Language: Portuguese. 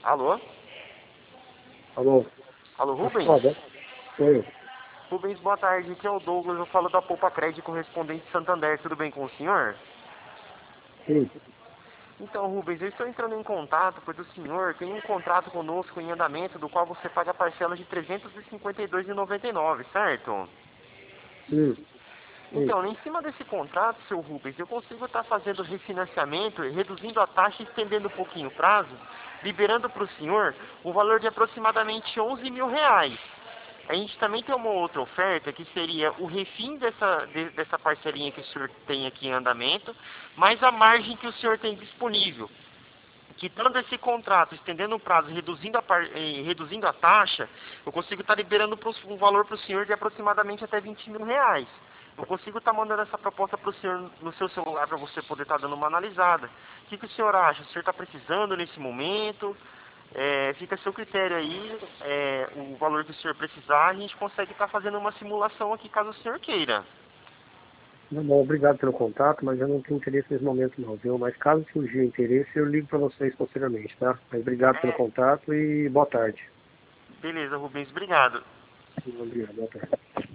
Alô? Alô? Alô, Rubens? Foda. Oi. Rubens, boa tarde. Aqui é o Douglas. Eu falo da Poupa Crédito Correspondente Santander. Tudo bem com o senhor? Sim. Então, Rubens, eu estou entrando em contato porque o senhor tem um contrato conosco em andamento do qual você paga parcelas de R$ 352,99, certo? Sim. Sim. Então, em cima desse contrato, seu Rubens, eu consigo estar fazendo refinanciamento, reduzindo a taxa e estendendo um pouquinho o prazo, liberando para o senhor um valor de aproximadamente R$ 11.000. A gente também tem uma outra oferta que seria o refim dessa parcelinha que o senhor tem aqui em andamento, mais a margem que o senhor tem disponível. Quitando esse contrato, estendendo o prazo, reduzindo a taxa, eu consigo estar liberando um valor para o senhor de aproximadamente até R$ 20.000. Eu consigo estar mandando essa proposta para o senhor no seu celular para você poder estar dando uma analisada. O que o senhor acha? O senhor está precisando nesse momento? Fica a seu critério aí, o valor que o senhor precisar, a gente consegue estar fazendo uma simulação aqui caso o senhor queira. Tá bom, obrigado pelo contato, mas eu não tenho interesse nesse momento não, viu? Mas caso surgir interesse, eu ligo para vocês posteriormente, tá? Mas obrigado pelo contato e boa tarde. Beleza, Rubens, obrigado. Obrigado, boa tarde.